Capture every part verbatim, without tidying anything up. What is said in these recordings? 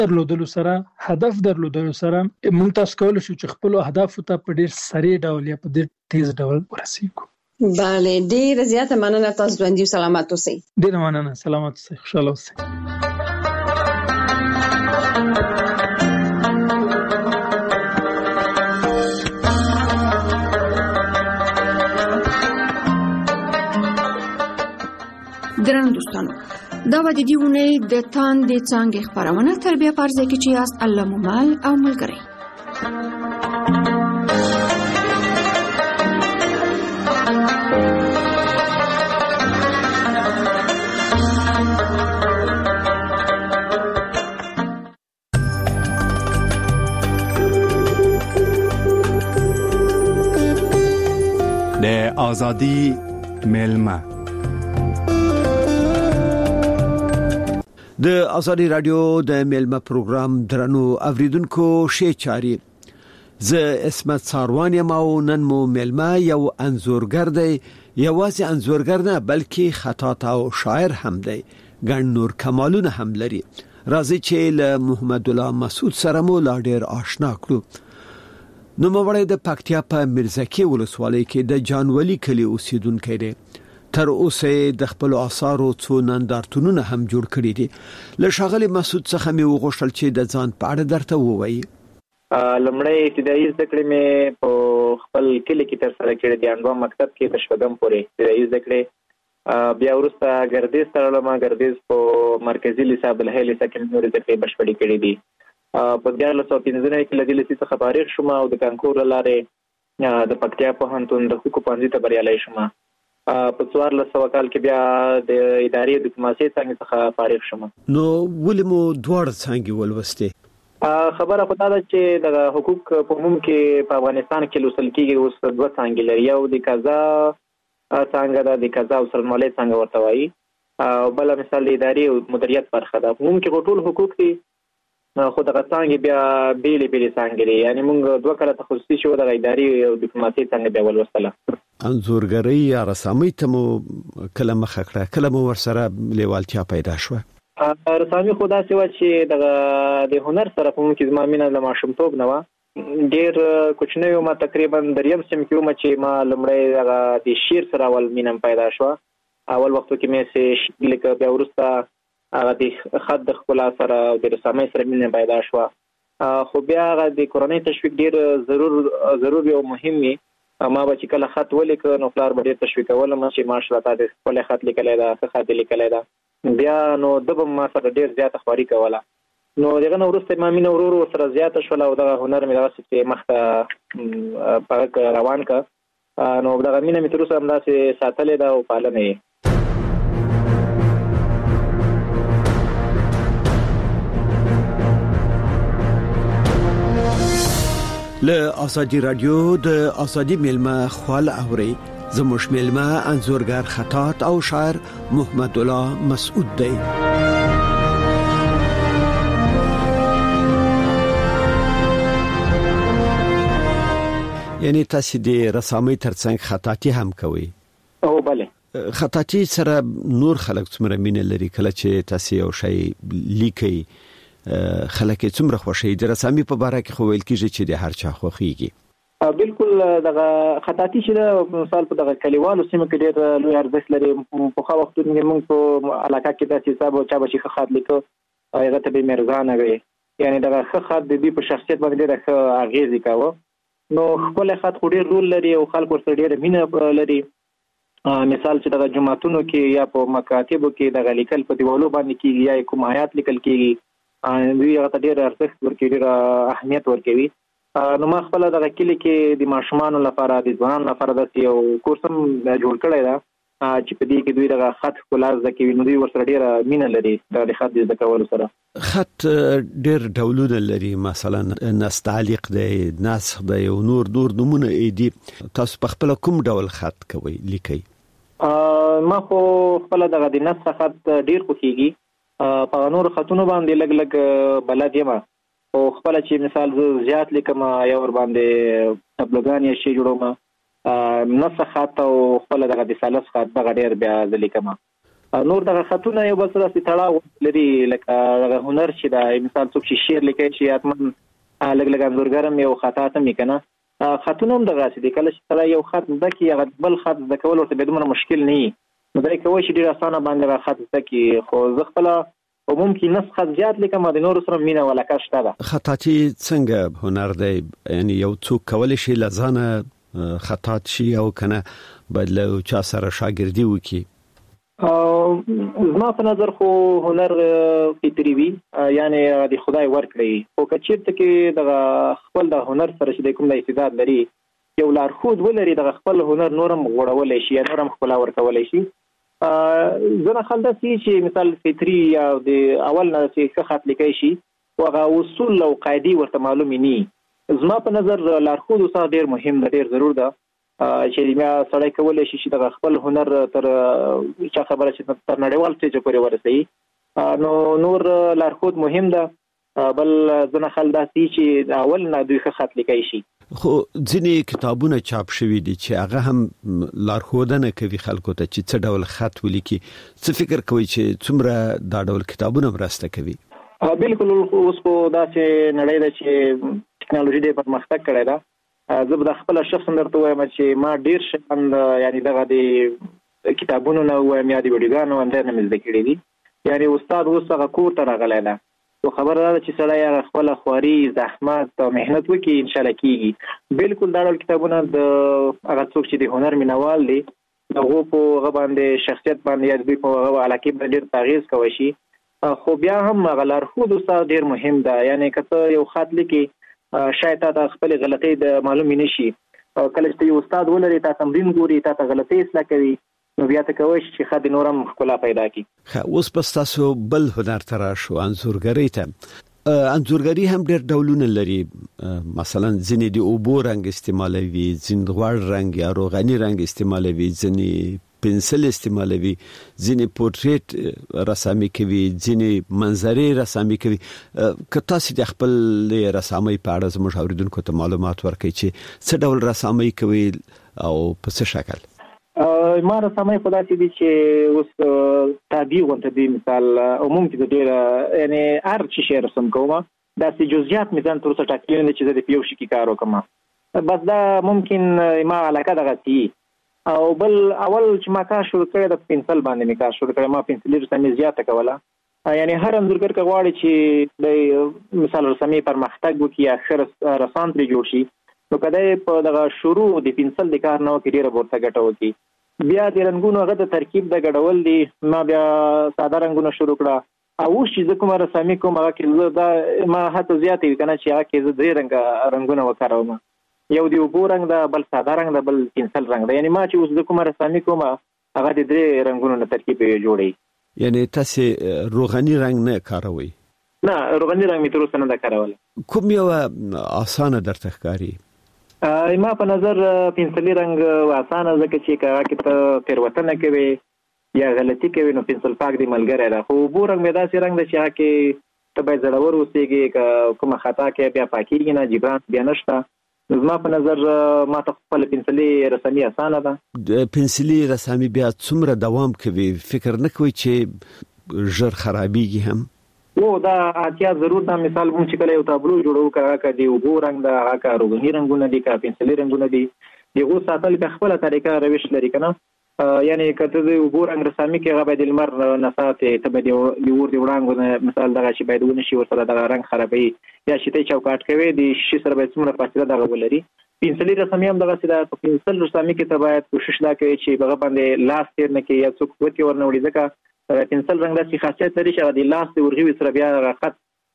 درلودلو سره هدف درلودلو سره موږ تاسو کولای شو چې خپل اهداف ته په ډیر سریع ډول یا په ډیر تیز ډول ورسیږو. بله ډیر زیاته مننه، تاسو ژوندي او سلامت اوسئ. ډیر مننه، سلامت اوسئ، خوشاله اوسئ. درنو دوستانو، دا و د دې اونۍ د تاندې څانګې خپرونه تربیه په ارزه کې چې یاست الله مو مل او ملګری. د آزادی میلمه د آزادی رادیو د میلمه پروګرام درنو اوریدونکو شې چاري زه اسمت ساروان یم او نن مو میلمه یو انځورګر دی، یوازې انځورګر نه بلکې خطاط او شاعر هم دی، ګڼ نور کمالونه هم لري. راځي چې له محمد الله مسعود سره مو لا ډیر آشنا کړو. نو موړی د پکتیا په میرزکی ولسوالۍ کې د جانولی کلی اوسیدونکی دی. تر اوسه د خپل آثارو څو نندارتونونه هم جوړ کړي دي. له ښاغلي مسعود څخه مې وغوښتل چې د ځان په اړه درته ووایي. لومړی ابتدایي زده کړې مې په خپل کلي کې ترسره کړې دي، انډوا مکتب کې د شپږم پورې ابتدایي زده کړې. بیا وروسته ګردیز ته لاړم، ګردیز په مرکزي لیسه عبدالحی لیسه کې مې زده کړې بشپړې کړې دي. په دیارلس سوه پنځه نوي کې له دې لیسې څخه فارغ شوم او د کانکور له لارې د پکتیا پوهنتون د حقوقو پوهنځي ته بریالی شوم. په څوارلس سوه کال کې بیا د ادارې ډیپلوماسۍ څانګې څخه فارغ شوم. نو ولې مو دواړه څانګې ولوستې؟ خبره خو دا ده چې د حقوق په عموم کې په افغانستان کې لوستل کېږي اوس دوه څانګې لري، یو د قضا څانګه ده، د قضا او سرمالۍ څانګه ورته وایي، او بله مثال د ادارې او مدیریت برخه ده. په عموم کې ټول حقوق دي، خو دغه څانګې بیا بیلې بیلې څانګې دي، یعنی موږ دوه کاله تخصصي شو د ادارې او ډیپلوماسۍ څانګه بیا ولوستله. انځورګرۍ یا رسامۍ ته مو کله مخه کړه، کله مو ورسره لیوالتیا پیدا شوه؟ رسامي خو داسې وه چې دغه د هنر سره په موږ کې زما مینه له ماشومتوب نه وه. ډېر کوچنی وم، تقریبا دریم صنف کې وم چې ما لومړی دغه د شعر سره اول مینه پیدا شوه. اول وختو کې مې شعر لیکه، بیا وروسته هغه د خط د ښکلا سره او د رسامۍ سره مینه پیدا شوه. خو بیا هغه د کورنۍ تشویق ډېر ضرور ضروري او مهم وي. ما به چې کله خط ولیکه نو پلار به ډېر تشویقولم چې ماشاءالله تا د ښکلی خط لیکلی ده، ښه خط یې لیکلی ده. بیا نو ده به ما سره ډېر زیاته خواري کوله. نو دغه نه وروسته ما مینه ورو ورو ورسره زیاته شوله او دغه هنر مې دغسې چې مخته په هغه روان که. نو دغه مینه مې تر اوسه همداسې ساتلې ده او پالنه یې. له آزادی رادیو د آزادی میلمه خپل اوري زموږ میلمه انځورګر خطاط او شاعر محمد الله مسعود دی. یعنی تاسو د رسامۍ ترڅنګ خطاطي هم کوئ؟ او بله. خطاطي سره نور خلک څومره مینه لري؟ کله چې تاسو یو شی لیکئ خلک څومره خوشي؟ د رسامي په باره کې خو ویل کېږي چې د هر چا خوښيږي. بالکل دغه خطاطي چې مثال په دغه کلیوالو سیمه کې ډېر لوی ارزښت لري. په خو وختونو کې موږ په علاقه کې داسې حساب او چا به چې خط لیکو هغه ته به مرزانه وي، یعنی دغه خط د دې په شخصیت باندې ډېر اغیز کاوه. نو خپل خط خو ډېر رول لري او خلک ورسره ډېر مینه لري. مثال چې دغه جمعتونو کې یا په مکاتبو کې دغه لیکل په دیوالو باندې کېږي یا کوم آیات لیکل کېږي، دوی هغه ته ډېر ارزښت ورکوي، ډېر اهمیت ورکوي. نو ما خپله دغه کلي کې د ماشومانو لپاره د ځوانانو لپاره داسې یو کورس هم جوړ کړی ده چې په دې کې دوی دغه خط ښکلا زده کوي. نو دوی ورسره ډېره مینه لري د خط د زده کولو سره. خط ډېر ډولونه لري، مثلا نستعلیق دی، نسخ دی او نور نور نمونه دي. تاسو په خپله کوم ډول خط کوئ لیکئ؟ ما خو خپله دغه د نسخ خط ډېر خوښېږي. په نور خطونو باندې لږ لږ بلد یم، او خپله چې مثال زه زیات لیکم یا ور باندې تبلوګان یا شی جوړوم، نسخ خط او خپله دغه د ثالث خط دغه ډېر بیا زه لیکم. نور دغه خطونه یو بل سره تړاو لري لکه دغه هنر چې دا مثال څوک چې شعر لیکي چې اتمن لګ لګ انځورګرم یو خطا ته میکنه خطونه هم دغه چې کله چې سره یو خط زکه یو بل خط د کول ورته بدون مشکل نه نو دا کوي چې ډیر اسانه باندې خط زکه خو زه خپل او ممکن نسخه زیات لیکم د نور سره مینه ولا کاشته ده. خطاطي څنګه هنر دی یعنی یو څوک کول شي لزانه خطاط شي او کنه بدل چا سره شاګردي وکي؟ زما په نظر خو هنر فطري وي یعنی د خدای ورکړي او کچېرته کې د خپل د هنر سره چې کوم د استعداد لري یو لارښود ولري د خپل هنر نورم غوړولای شي یا نورم خپل ورکولای شي. زنه خلدا سي چې مثال فطري یا د اول نه چې خط لیکي شي او اصول او قاعده ورته معلومي نه. زما په نظر لارښود اوسه ډیر مهم دی، ډیر ضرور ده چې بیا سړی کولای شي چې د خپل هنر تر چا خبره چې تر نړیوال سټیج پورې ورسوي نو نور لارښود مهم ده. بل ځنه خلدا سي چې اول نه دوی خط لیکي شي. خو ځینې کتابونه چاپ شوي دي چې هغه هم لارښودنه کوي خلکو ته چې څه ډول خط ولیکي. څه فکر کوي چې څومره دا ډول کتابونه مرسته کوي؟ بالکل اوس په داسې نړۍ ده چې ټکنالوژي ډېر پرمختګ کړی ده. زه به د خپل شخص درته وایم چې ما ډیر شند یعنی دغه د کتابونو نه وایم یا د ویډیوګانو اندر نه مزد کړی دي. یعنی استاد اوس هغه کور ته راغلی ده او خبره ده چې سړی خپل خواري زحمت او مهنت وکړي ان شاء الله کیږي. بالکل دا ډول کتابونه د هغه څوک چې د هنر مینوال دي هغه په هغه باندې شخصیت باندې یا د په هغه علاقه باندې ډیر تغییر کوي شي. خو بیا هم غلار خود استاد ډیر مهم ده. یعنی کته یو خط لیکي شاید تا خپل غلطي د معلومي نشي کله چې یو استاد ولري تا تمرین ګوري تا غلطي اصلاح کوي نو بیا ته کوي چې خد نورم خلا پیدا کی. اوس پس تاسو بل هنر ترا شو انځورګری ته انځورګری هم ډېر ډولونه لري. مثلا ځینې د اوبو رنگ استعمالوي، ځینې غوړ رنگ یا روغني رنگ استعمالوي، ځینې پنسل استعمالوي، ځینې پورټریټ رسامي کوي، ځینې منظرې رسامي کوي. که تاسو د خپل رسامي په اړه زموږ اوریدونکو ته معلومات ورکړئ چې څه ډول رسامي کوي او په څه شکل؟ ما رسامي په داسې دي چې اوس تابع غونډه دي مثال عموم کې د ډیر یعنی هر څه شی رسم کوم داسې جزئیات مثلا تر څه ټاکلي نه چې د پیو شي کې کار وکم بس دا ممکن ما علاقه دغه تي او بل اول چې ما کار شروع کړی د پنسل باندې می کار شروع کړی. ما پنسل رسامي زیاته کوله یعنی هر انځورګر کغواړي چې د مثال رسامي پرمختګ وکړي یا خیر رسام پرې جوړ شي نو کله په دغه شروع د پنسل د کار نو کې ډیره ورته ګټه وکړي. بیا د رنگونو هغه د ترکیب د ګډول دي ما بیا ساده رنگونه شروع کړه او چې زه کوم رسامي کوم هغه کې زه دا ما هڅه زیاتې کنه چې هغه کې زه درې رنګ رنگونه وکاروم. یو دی وبو رنگ دا بل ساده رنگ دا بل پنسل رنگ دا یعنی ما چې اوس د کوم رسامي کوم هغه د درې رنگونو نه ترکیب جوړي. یعنی تاسو روغني رنگ نه کاروي؟ نه روغني رنگ می تر اوسه نه کارول. کوم یو اسانه درته ښکاری؟ ما په نظر پنسلي رنگ اسانه ځکه چې هغه کې ته تیروتنه کوي یا غلطي کوي نو پنسل پاک دی ملګری ده. خو وبو رنگ مې داسې رنگ ده چې هغه کې ته باید زړور اوسېږي کومه خطا کې بیا پاکیږي نه جبران بیا نشته. زما په نظر ما ته خپل پنسلي رسامي اسانه ده. د پنسلي رسامي بیا څومره دوام کوي؟ فکر نه کوي چې ژر خرابيږي هم؟ او دا اړتیا ضرور ده. مثال مونږ چې کله یو تابلو جوړو کړه کړي وګو رنگ دا هغه روغني رنگونه دي کا پنسلي رنگونه دي دغه ساتل په خپل طریقه روش لري کنه. یعنی کته د وګو رنگ رسامي کې هغه د لمر نفاته ته به د ور دی وړاندې مثال دغه شی باید ونه شي ورسره دغه رنگ خرابي یا شي ته چوکاټ کوي د شي سره به څومره فاصله دغه ولري. پنسلي رسامي هم دغه سره په پنسل رسامي کې ته باید کوشش دا کوي چې هغه باندې لاس تیر نه کې یا څوک وتی ورنوړي ځکه پنسل رنگ داسې خاصیت لري چې د لاس د ورغوي سره بیا خط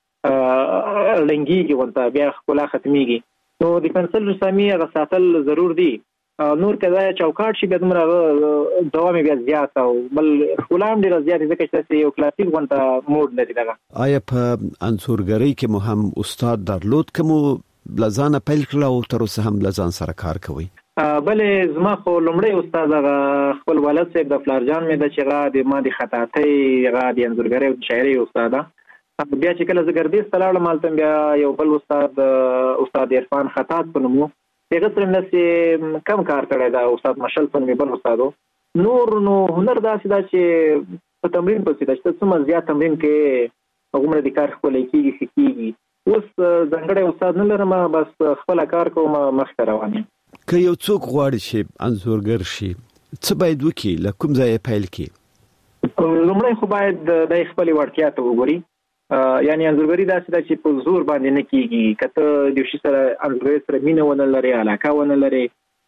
لنګيږي ونته بیا خپل ختميږي. نو د پنسل رسامي هغه ساتل ضرور دي. نور کدا چوکاټ شي به دمره دوام بیا زیات او بل خلام ډیر زیات ځکه چې یو کلاسیک ونته موډ لري دغه. آیا په انځورګری کې مو هم استاد درلود کوم لزانه پیل کړو او تر اوسه هم لزان سره کار کوي؟ بلې زما خو لومړی استاد هغه خپل والد صاحب د فلارجان مې د چې هغه د ما د خطاطۍ هغه د انځورګرۍ او شاعرۍ استاد. بیا چې کله زه ګردیز ته لاړم هلته بیا یو بل استاد استاد عرفان خطاط په نوم و هغه سره مې کم کار کړی دا استاد مشل په نوم بل استاد. نور نو هنر داسې دا چې په تمرین پسې د چې څومره زیات تمرین کې عمر د کار خپل کېږي کېږي اوس ځانګړی استاد نه لرم بس خپل کار کوم مخ ته روان یم. که یو څوک غواړي چې انځورګر شي څه باید وکړي له کوم ځای پیل کړي؟ لومړی خو باید د خپل وړتیا ته وګوري یعنی انځورګری داسې ده چې په زور باندې نه کېږي کته د شي سره انځورګری سره مینه ونه لري علاقه ونه لري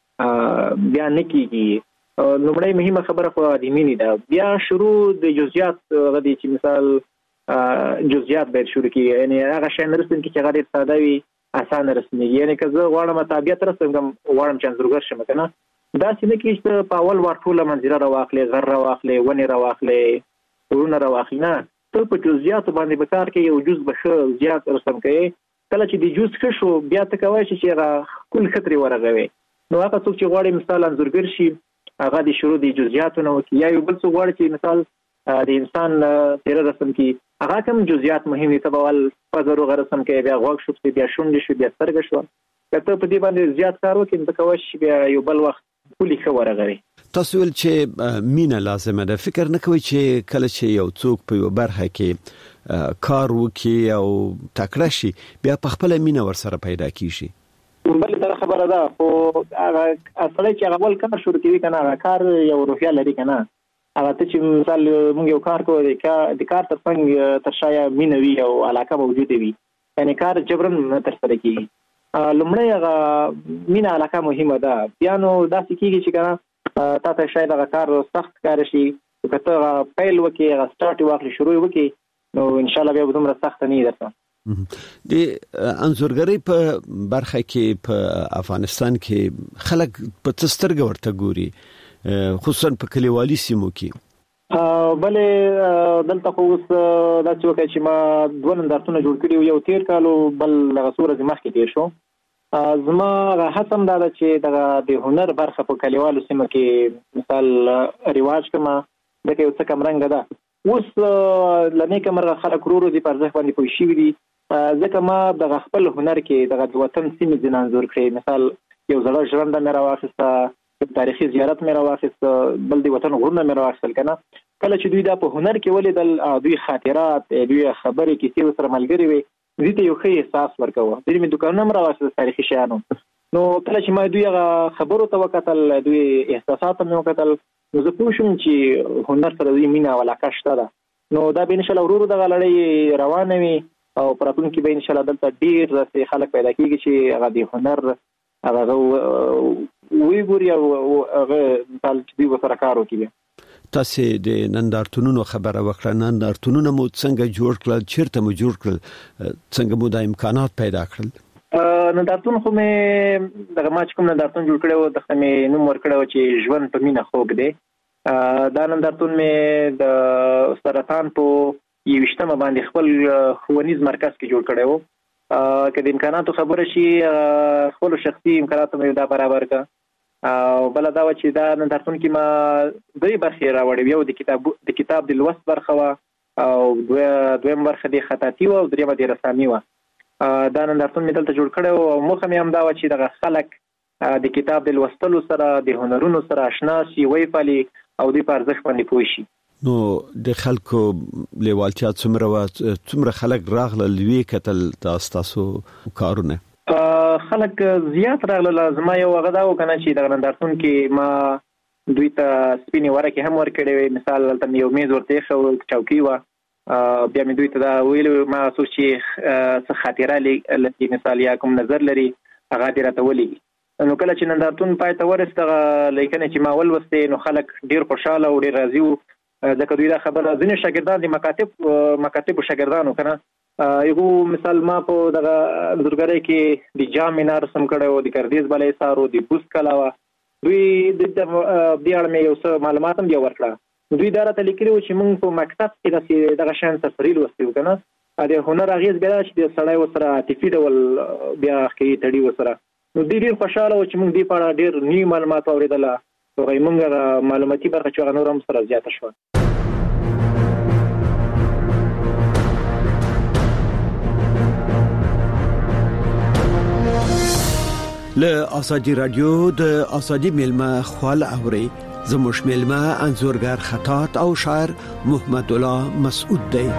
بیا نه کېږي. لومړی مهمه خبره خو د مینې ده بیا شروع د جزئیات غدي چې مثال جزئیات باید شروع کړي یعنی هغه شی نه رسېږي چې هغه ډېر ساده وي اسانه رسېږي یعنی که زه غواړم طبیعت رسم غواړم چې انځورګر شم کنه دا چې نه کېږي چې په اول وار ټوله منظره راواخلې غر راواخلې ونې راواخلې ورونه راواخلې نه ته په جزئیاتو باندې به کار کوي یو جز به ښه زیات رسم کوي کله چې د جز ښه شو بیا ته کولی شي چې هغه ښکل ښه ترې ورغوي. نو هغه څوک چې غواړي مثال انځورګر شي هغه د شروع د جزئیاتو نه وکړي یا یو بل څوک غواړي چې مثال د انسان څېره رسم کړي هغه کوم جزئیات مهم دي ته به اول پزه روغه رسم کوي بیا غوږ شو بیا شونډې شو بیا سترګه شوه که ته په دې باندې زیات کار وکړي نو ته کولی شي بیا یو بل وخت ښکلي ښه ورغوي. تاسو ویل چې مینه لازمه ده فکر نه کوئ چې کله چې یو څوک په یو برخه کې کار وکړي او تکړه شي بیا په خپل مینه ورسره پیدا کیږي؟ بل دا خبره ده خو هغه اصلي چې هغه ول کار شروع کوي کنه هغه کار یو روحیه لري کنه هغه ته چې مثال موږ یو کار کوو د کار تر څنګ تر شایا مینه وي او علاقه موجود وي یعنی کار جبرن تر سره کیږي. لومړی هغه مینه علاقه مهمه ده بیا نو داسې کیږي چې کنه تا ته شاید هغه کار سخت کار شي که ته پیل وکړي هغه سټارټ واخلي شروع وکړي نو ان شاء الله بیا به دومره سخت نه وي درته. د انځورګرۍ په برخه کې په افغانستان کې خلک په څه سترګه ورته ګوري خصوصا په کلیوالي سیمو کې؟ بلې دلته خو اوس داسې وکړي چې ما دوه نندارتونه جوړ کړي یو تېر کال بل هغه څو ورځې مخکې تېر شو. زما هڅه هم دا ده چې دغه د هنر برخه په کلیوالو سیمه کې مثال رواج کما دغه یو څه کم رنګ ده اوس له نیکه مرغه خلک ورو ورو دي په ارزښت باندې پوه شوي دي ځکه ما دغه خپل هنر کې دغه د وطن سیمې ځینې انځور کړی مثال یو زړه ژرنده مې راواخیسته تاریخي زیارت مې راواخیسته بل د وطن غرونه مې راواخیستل کنه کله چې دوی دا په هنر کې ولیدل دوی خاطرات دوی خبرې کیسې ورسره ملګرې وي دوی ته یو ښه احساس ورکوه. دوی مې دوکانونه هم راواخیستل تاریخي شیانو نو کله چې ما دوی هغه خبرو ته وکتل دوی احساسات مې وکتل نو زه پوه شوم چې هنر سره دوی مینه او علاقه شته ده نو دا به انشاءالله ورو ورو دغه لړۍ روانه وي او په راتلونکي کې به انشاءالله دلته ډېر داسې خلک پیدا کېږي چې هغه د هنر هغه ویګوري او هغه مثال چې دوی ورسره کار وکړي. تاسو د نندارتونونو خبره وکړه نندارتونونه مو څنګه جوړ کړل چیرته مو جوړ کړل څنګه مو د امکانات پیدا کړل؟ نندارتون خو مې دغه ما چې کوم نندارتون جوړ کړی و دغه مې نوم ورکړی چې ژوند په مینه خوږ دی. دا نندارتون مې د سرطان په یویشتمه باندې خپل ښوونیز مرکز کې جوړ کړی و که د امکاناتو خبره شي خپلو شخصي امکاناتو مې دا برابر کړه او بل دا و چې دا نندارتون کې ما دوی برخې راوړې یو د کتاب د کتاب د لوست برخه و او دویم برخه د خطاطي و او دریمه د رسامي و. دا نندارتون مې دلته جوړ کړی او موخه مې هم دا و چې دغه خلک د کتاب د لوستلو سره د هنرونو سره اشنا شي ویې پالي او دوی په ارزښت باندې پوه شي. نو د خلکو لیوالتیا څومره و څومره خلک راغلل وی کتل تاسو کارونه؟ خلک زیات راغله زما یو هغه دا و کنه چې دغه نندارتون کې ما دوی ته سپینې ورکې هم ورکړې وې مثال هلته مې یو میز ورته ایښی چوکۍ وه بیا مې دوی ته دا ویلي ما څوک چې څه خاطره لري مثال یا کوم نظر لري هغه دې راته ولیږي. نو کله چې نندارتون پای ته ورسېد دغه لیکنې چې ما ولوستې نو خلک ډېر خوشحاله او ډېر راضي وو ځکه دوی دا خبره ځینې شاګردان د مکاتب مکاتبو شاګردانو که نه یو مثال ما په دغه انځورګرۍ کې د جام مینار رسم کړی و د ګردیز بالا ایسار و د بوس کلا وه دوی د دې اړه مې یو څه معلومات هم بیا ورکړه دوی دا راته لیکلي وو چې موږ په مکتب کې داسې دغه شیان سرسري لوستي وو که نه د هنر اغېز بیا دا چې د سړی ورسره عاطفي ډول بیا کوي تړي ورسره نو دوی ډېر خوشحاله وو چې موږ دې په اړه ډېر نوي معلومات واورېدله هغوی موږ هغه معلوماتي برخه چې هغه نور هم سره زیاته شوه. له آزادی رادیو د آزادی میلمه خپل اوري زموږ میلمه انځورګر خطاط او شاعر محمد الله مسعود دی.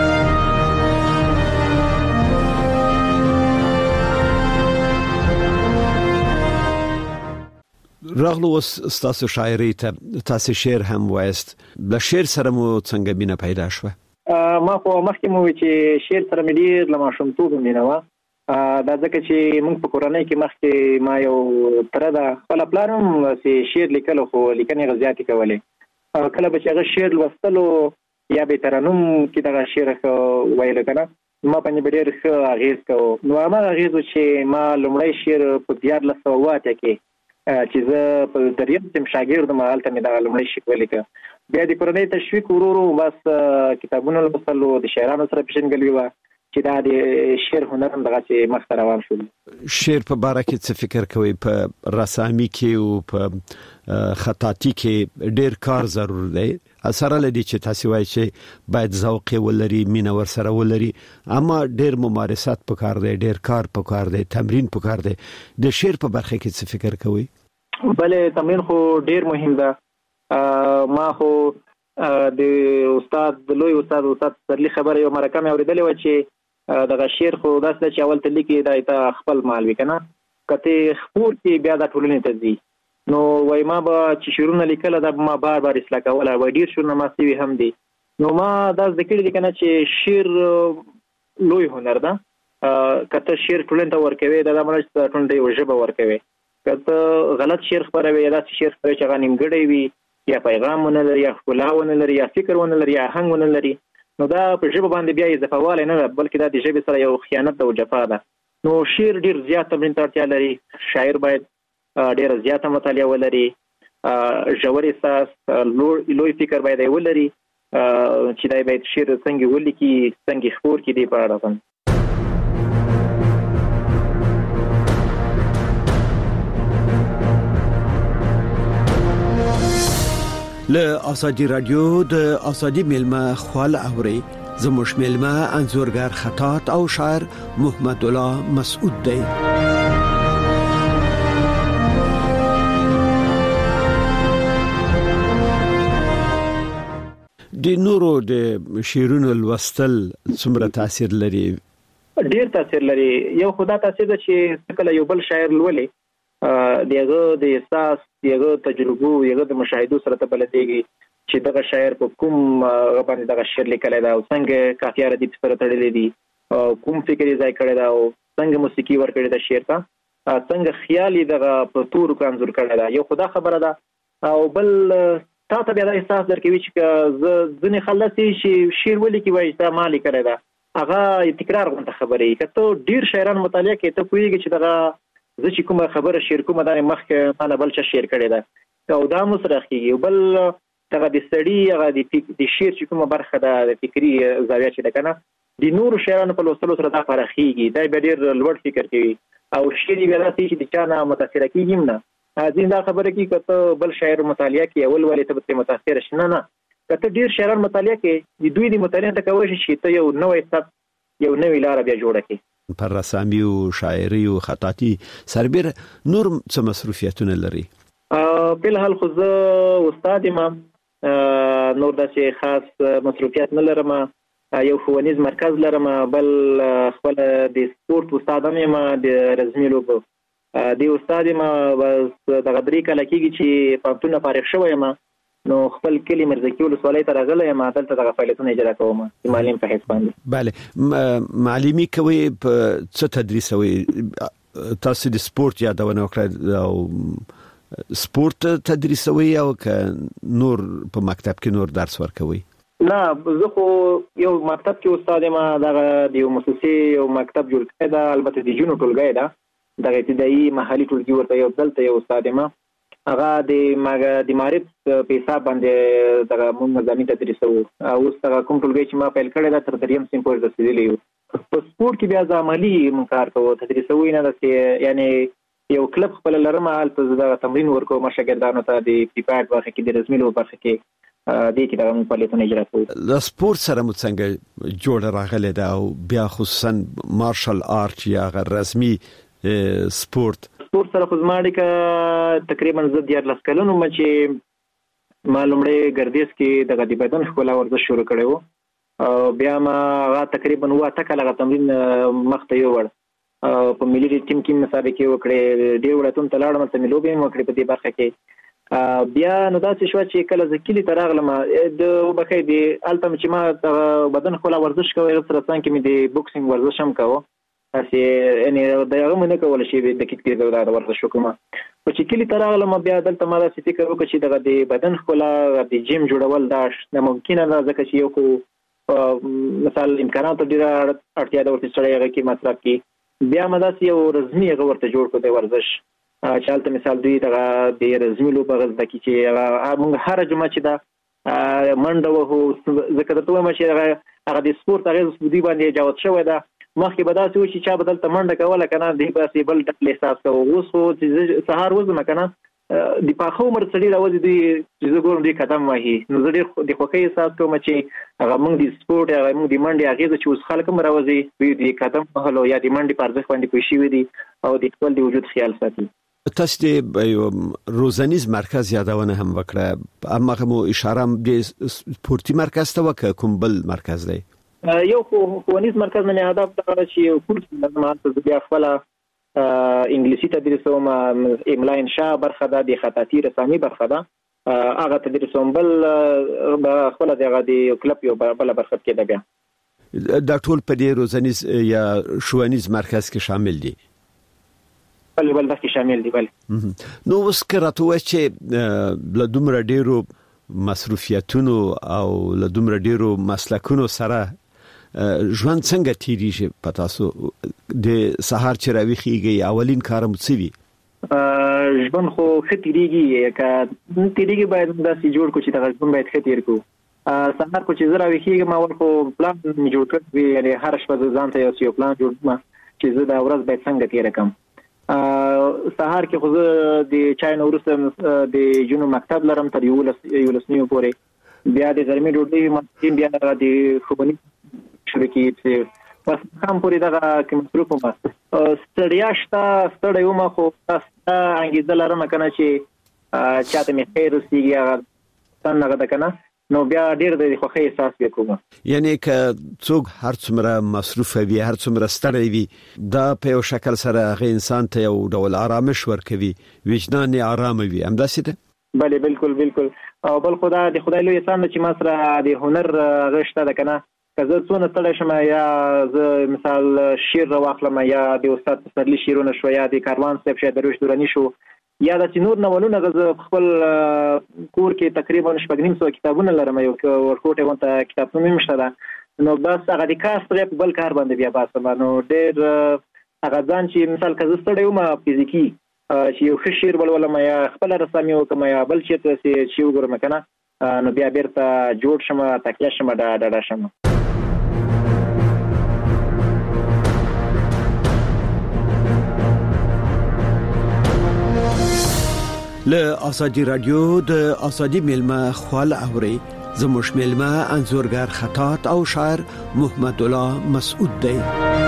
راغلو استاسو شاعري ته تاسو شعر هم وایست. د شعر سره مو څنګه بینه پیدا شوه؟ ما خو مخکې مو چې شعر سره مې ډېر له ماشومتوب مینه وه. دا ځکه چې موږ په کورنۍ کې مخکې ما یو تره ده خپله پلار هم چې شعر لیکلو خو لیکنې هغه زیاتې کولې. کله به چې هغه شعر لوستلو یا به ترنم کې دغه شعر ویلو که نه ما باندې به ډېر ښه اغېز کوو. نو هماغه اغېز و چې ما لومړی شعر په دیارلس سوه اووه اتیا کې چې زه په دریم صنف شاګرد وم هلته مې دغه لومړی شعر ولیکه. بیا د کورنۍ تشویق ورو ورو بس کتابونه لوستلو د شاعرانو سره پیژندګلوي وه چې دا د شعر هنر هم دغسې مخته روان شو. شعر په باره کې څه فکر کوئ؟ په رسامي کې او په خطاطي کې ډېر کار ضرور دی، سره له دې چې تاسو وایئ چې باید ذوق ولري، مینه ورسره ولري، اما ډېر ممارسات پکار دی، ډېر کار پکار دی، تمرین پکار دی. د شعر په برخه کې څه فکر کوئ؟ بلې تمرین خو ډېر مهم ده. ما خو د استاد د لوی استاد استاد سرلی خبره یو مرکه مې اورېدلې وه چې دغه شعر خو داسې ده چې اول ته لیکي دا ته خپل مال وي که نه، که ته خپور کې بیا دا ټولنې ته ځي. نو وایي ما به چې شعرونه لیکله دا به ما بار بار اصلاح کوله. وایي ډېر شعرونه ما سوي هم دي. نو ما دا زده کړي دي که نه چې شعر لوی هنر ده. که ته شعر ټولنې ته ورکوې دا دا معنی چې ته ټولنې ته یوه ژبه ورکوې. که ته غلط شعر خپروې یا داسې شعر خپروې چې هغه نیمګړی وي یا پیغام ونه لري یا ښکلا ونه لري یا فکر ونه لري یا آهنګ ونه لري، نو دا په ژبه باندې بیا اضافهوالی نه ده بلکې دا د ژبې سره یو خیانت او جفا ده. نو شعر ډېر زیات تمرین ته اړتیا لري. شاعر باید ډېره زیاته مطالعه ولري، ژور احساس، لوی فکر باید یې ولري چې دی باید شعر څنګه ولیکي، څنګه خپور کړي دې په اړه باندې. له آزادی رادیو د آزادی میلمه خپل اوري. زموږ میلمه انځورګر خطاط او شاعر محمد الله مسعود دی. د نورو د شعرونو لوستل څومره تاثیر لري؟ ډېر تاثیر لري. یو خدا تاثیر ده چې کله یو بل شاعر لولي دغه د احساس، دغه تجربو، دغه د مشاهدو سره ته بلدېږي چې دغه شاعر په کوم باندې دغه شعر لیکلی ده او څنګه قافیه ردیف سره تړلی دي، کوم فکر یې ځای کړی ده او څنګه موسیقي ورکړې ده شعر ته، څنګه خیال یې دغه په تورو کې انځور کړی ده. یو خدا خبره ده. او بل تا ته بیا دا احساس درکوي چې زه ځینې خلک چې شعر ولیکي وایي تا ما لیکلی ده، هغه تکرار غونته خبرې. که ته ډېر شاعران مطالعه کوې ته پوهېږي چې دغه زه چې کومه خبره شعر کومه دا مخکې ما نه بل چا شعر کړې ده او دا مو سره ښکېږي. بل دغه د سړي هغه د شعر چې کومه برخه ده د فکري زاویه چې ده که نه د نورو شاعرانو په لوستلو سره دا پراخېږي. دا بیا ډېر لوړ فکر کوي او شعر یې بیا داسې چې د چا نه متاثره کېږي هم نه. ځینې دا خبره کوي که ته بل شاعر مطالعه کړې اول ولې ته به ترې متاثره شي. نه نه، که ته ډېر شاعران مطالعه کړې د دوی د مطالعې ته کولی شي چې ته یو نوی سبک، یو نوې لاره بیا جوړه کړې. پر رسامي او شاعري او خطاطي سربېره نور څه مصروفیتونه لري؟ په الحال خو زه استاد یم، نور داسې خاص مصروفیت نه لرم. یو ښوونیز مرکز لرم، بل خپل د سپورت استاد هم یم د رزمي لوبو. د استاد یم بس دغه درې کاله کېږي چې پوهنتون نه فارغ شوی یم. نو خپل کلی مرزکي ولسوالۍ ته راغلی یم، دلته دغه فعالیتونه اجرا کوم د معلم په حیث باندې. بله، معلمي کوئ، په څه تدریسوئ؟ تاسو د سپورت یادونه وکړه او سپورت تدریسوئ او که نور په مکتب کې نور درس ورکوئ؟ نه، زه خو یو مکتب کې استاد یم. دغه د یو مؤسسې یو مکتب جوړ کړی ده، البته د جونو ټولګی ده، دغه ابتدایي محلي ټولګي ورته یو دلته یو استاد یم. هغه د د معرف په حساب باندې دغه موږ مضامین تدریسوو. اوس دغه کوم ټولګی چې ما پیل کړی ده تر دریم صنف پورې رسېدلی یو. په سپورت کې بیا زه عملي موږ کار کوو، تدریسوو یې نه داسې، یعنې یو کلب خپله لرم، هلته زه دغه تمرین ورکوم شاګردانو ته د فیفا برخه کې، د رزمي لوبو برخه کې، دې کې دغه موږ فعالیتونه اجرا کوو. د سپورت سره مو څنګه جوړه راغلې ده او بیا خصوصا مارشل آرټ یا هغه رزمي سپورت؟ سپورت سره خو زما اړیکه تقریبا زه دیارلس کلن وم چې ما لومړی ګردیز کې د غدي بدن ښکلا ورزش شروع کړو او بیا ما غا تقریبا واته کله تمرین مخته یو ور په ملي ټیم کې مسابقه وکړې ډېر وړتون تلاړم ته ملوبې مو کړې په دې برخه کې بیا نو داسې شو چې کله ځکلی تراغلم د بخې دی التم چې ما بدن خلا ورزش کوي سره څنګه کې مې د بوکسینګ ورزش هم کوو اسی یعنی دغه مونږ کول شي د کټ کې د ورزش کوم او چې کلی تراغلم بیا دلته ما داسې فکر وکړ چې دغه د بدن خلا د جیم جوړول دا ممکنه ده ځکه چې یو کو مثال امکانات ډیر اړتیا ده ورته سره هغه کې مطلب کې بیا مداسي یو رزمي غورته جوړ کړو د ورزش چالت مثال دوی دغه د رزمي لوبغه د کی چې موږ هر جمعه چې دا منډه وو ذکر ته وایم چې هغه د سپورت هغه سودی باندې جوړ شوی دا مخکې به داسې و چې چا بدل ته منډه کوله کنه دی باسي بل ډول احساس کوو اوس خو چې سهار وزم کنه د پاخو عمر سړي راوځي دوی چې زګور دی قدم وهي نو زه ډېر د خوښۍ احساس کوم چې هغه موږ د سپورت هغه موږ د منډې هغه چې اوس خلک هم راوځي دوی د قدم وهلو یا د منډې په ارزښت باندې پوه شوي دي او د خپل د وجود خیال ساتي. تاسو د روزنیز مرکز یادونه هم وکړه اما مو اشاره د سپورتي مرکز ته وکړه کوم بل مرکز دی یو ښوونیز مرکز نه هدف دا چې کورس ماته بیا خپل انګلیسي تدریسوم املا انشاء برخه ده د خطاطي رسامي برخه ده هغه تدریسوم بل خپل دغه د کلب یو بل برخه کې ده بیا دا ټول په دې روزنیز یا ښوونیز مرکز کې شامل دي بل بل دغه شامل دي بل نو اوس کراته چې له دومره ډیرو مصروفیتونو او له دومره ډیرو مسلکونو سره ژوند څنګه تیریږي پتاسو د سهار چې راويخيږي اولین کارم څه وي ژوند خو ختیریږي کا تیریږي باید داسې جوړ کو چې دا ژوند باید ختیر کو سهار کو چې زرا ویخيږي ما ور خو پلان جوړ کړی یعنی هر شپه ځان ته یو پلان جوړ ما چې زه دا ورځ باید څنګه تیر کړم سهار کې خو زه د چای نو ورسته د جنو مکتب لرم تر یو لس یو لسنیو پورې بیا د ګرمي ډوډۍ مې بیا د خوبني شرکی چې پس هم پوری دغه کوم مصروف ما ستړیا شته ستړی ومه خو تاسو انګیزه لرم کنه چې چاته می خیر وسیږي هغه څنګه ده کنه نو بیا ډیر د خوښۍ احساس وکوم یعنی که څوک هر څومره مصروف وي هر څومره ستړی وي دا په یو شکل سره غي انسان ته یو ډول آرامش ورکوي وجدان آرام وي همداسې ده بله بالکل بالکل او بل خدا د خدای لوی احسان چې ما سره د هنر غشته ده کنه که زه څونه ستړی شم یا زه مثال شعر راواخلم یا د استاد پسرلي شعرونه شو یا د کاروان صاحب شه درویش دورانی شو یا د نور نولونه غزه خپل کور کې تقریبا شپږ نیم سو کتابونه لرم یو ورکوټه وانت کتابونه مشته ده نو بس هغه د کار سره په بل کار باندې بیا باسم نو ډېر هغه ځان چې مثال که زه ستړی وم فزیکی چې یو ښه شعر ولولم یا خپل رسامي وکم یا بل چیرته چې وګورم کنه نو بیا بیرته جوړ شم تکیا شم دا ډاډه شم. له ازادي رادیو د ازادي ملما خپل اوري زموږ ملما انزورګر خطاط او شاعر محمد الله مسعود دی.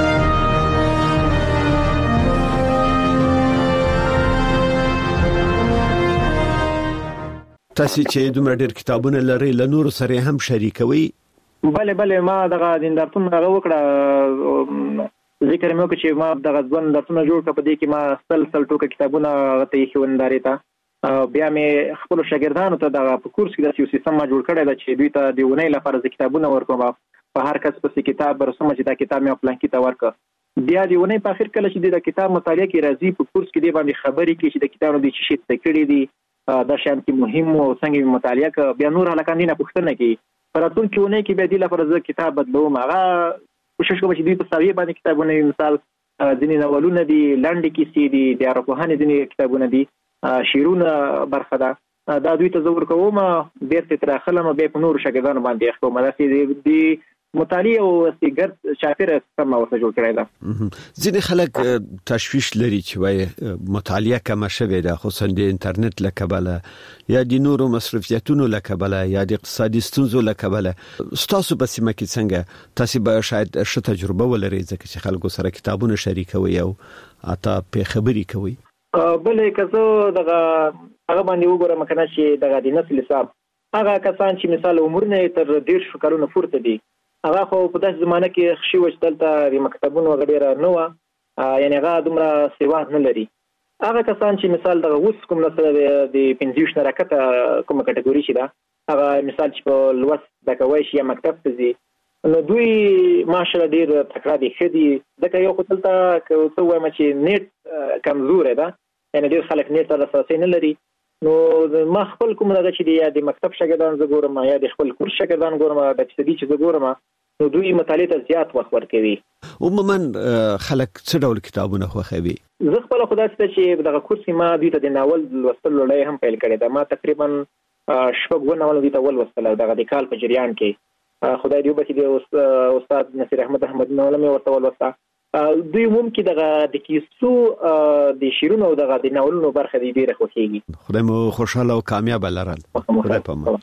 تاسو چې دومره ډېر کتابونه لري له نور سره هم شریکوي بله بله ما دغه دیندارتون هغه وکړه ذکر مې وکړ چې ما دغه ځوان درسونه جوړ کړ په دې کې ما سلسله ټوکه کتابونه غته یې خونداري ته بیا مې خپل شاګردانو ته دغه په کورس کې د یو سیستم ما جوړ کړی دا چې دوی ته د ونې لپاره ځکه کتابونه ورکوم په هر کس په کتاب برسمه چې دا کتاب مې خپل کې تا ورکړ بیا د ونې په اخر کله چې د کتاب مطالعه کې راځي په کورس کې دی باندې خبرې کې چې د کتابونو د چی شي تکړې دي دا شان کې مهم او څنګه مطالعه ک بیا نور هلکان نه پوښتنه کوي پراتون کې ونې کې به د لپاره ځکه کتاب بدلوم هغه کوشش کوم چې دوی په ساوی باندې کتابونه مثال ځینې ناولونه دي لنډ کیسې دي د عربوهانه ځینې کتابونه دي شیرونه برخه ده دا دوی ته زور کوم بیرته تر خلم به په نور شګدان باندې کوم دا چې د مطالعه او سیګر شاپره سم اوسه جوړ کړی دا ځینې خلک تشویش لري چې وای مطالعه کم شوه ده خصوصا د انټرنیټ لکبله یا د نورو مصرفیاتونو لکبله یا د اقتصادي ستونزو لکبله ستاسو په سیمه کې څنګه تاسو به شاید ښه تجربه ولرئ ځکه چې خلکو سره کتابونه شریکوي او اته په خبري کوي بلې کزه دغه هغه باندې وګورم کنه چې دغه د نسل حساب هغه کسان چې مثال عمر نه تر ډیر شو کارونه پورته دي هغه خو په داسې زمانه کې خشي وشتلته د مکتبونو غډیره نه و یعنی هغه دومره سیوان نه لري هغه کسان چې مثال دغه اوس کوم نسل د پنځه نه راکته کومه کټګوري شي دا هغه مثال چې په لوس د کوي شي مکتب ته ځي نو دوی ماشاءالله ډیر تکړه دي خدي دغه یو خپلته څه وایم چې نیټ کمزور ده یعنی ډیر خلک نیټ ته رساسي نه لري نو ما خپل کوم دغه چې دی د مکتب شاګردان زګورم یا د خپل کورس شاګردان ګورم د فیصدي چې زګورم نو دوی مطالعه ته زیات وخت ورکوي عموما خلک څه ډول کتابونه خوښوي زه خپل خدای ته چې دغه کورس ما دوی ته د ناول لوستل لړۍ هم پیل کړې ده ما تقریبا شپږ ناول دوی ته ولوستل دغه د کال په جریان کې خدای دې وبخښي د استاد نصیر احمد احمد ناول مې ورته ولوسته دوی ممکن دغه د کیسو د شیرونو او دغه د ناولونو برخه دی ډیره خوښیږي خدای مو خوشاله او کامیاب لرل خدای په امان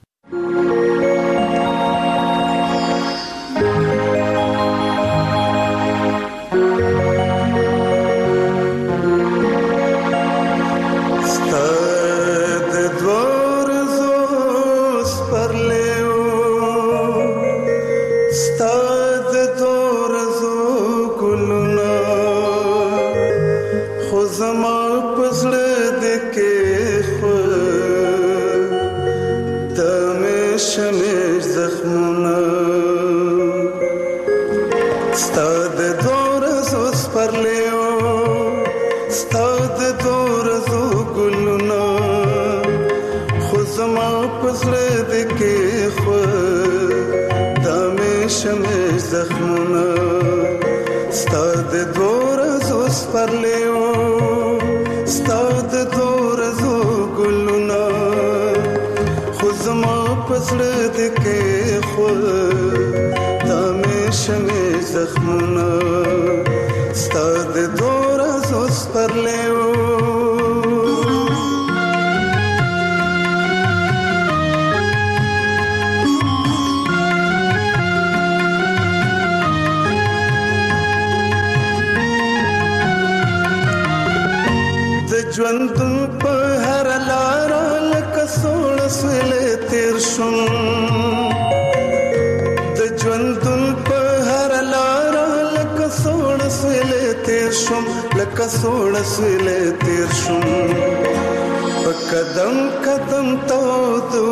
کسوړ سویل تیر شم په قدم قدم تو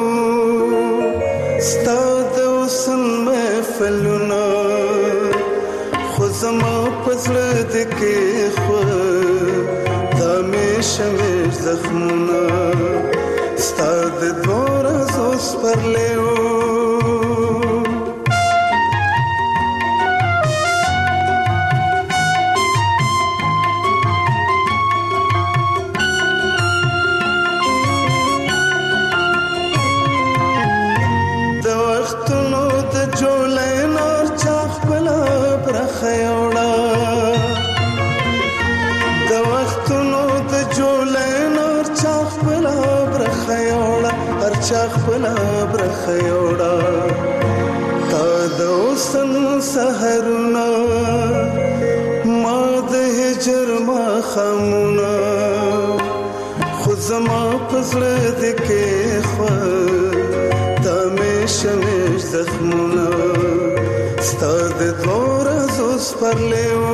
ستاد وسن محفلونه خو زما پسړه د کې خو د مې زخمونه ستاد دور زوس پر لیو خپلا برخیوڑا تا دوسن سحرنا ما د هجر ما خامونا خزما پسړه د کې خو تا مې شمش زخمونا ستاد دور زوس پر لیو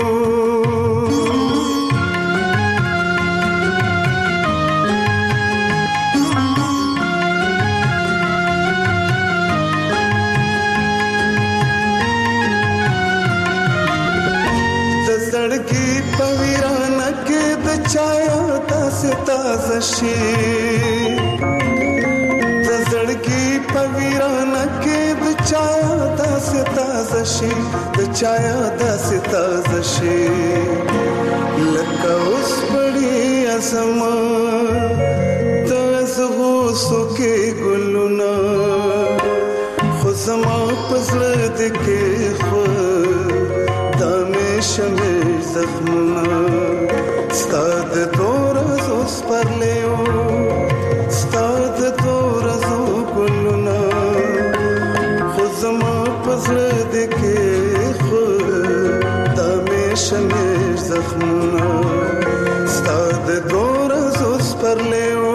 تازه شي د زړګي په ویرانه کې د چایا داسې تازه شي د چایا داسې تازه شي لکه اوس پړی اسما د زغوسو کې ګلونه خو زما پسړه د کې خو د مې شمې زخمونه ستاد دور زوس پر لیو ستاد دور زو ګلونه خو زما پسړه د کې خو د مې شمې زخمونه ستاد دور زوس پر لیو